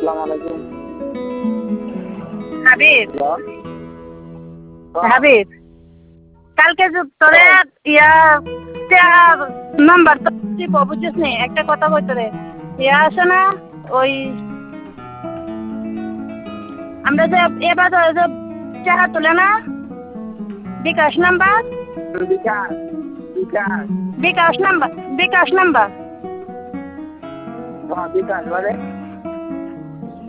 আসসালামু আলাইকুম। হাবিব হ্যালো। হাবিব কালকে যে তোরে নাম্বার তো দিব বুঝছিস নি একটা কথা কই তোরে আছে না ওই আমরা যে এবার যে চেহারা তুলে না বিকাশ নাম্বার বিকাশ বিকাশ নাম্বার বিকাশ বলে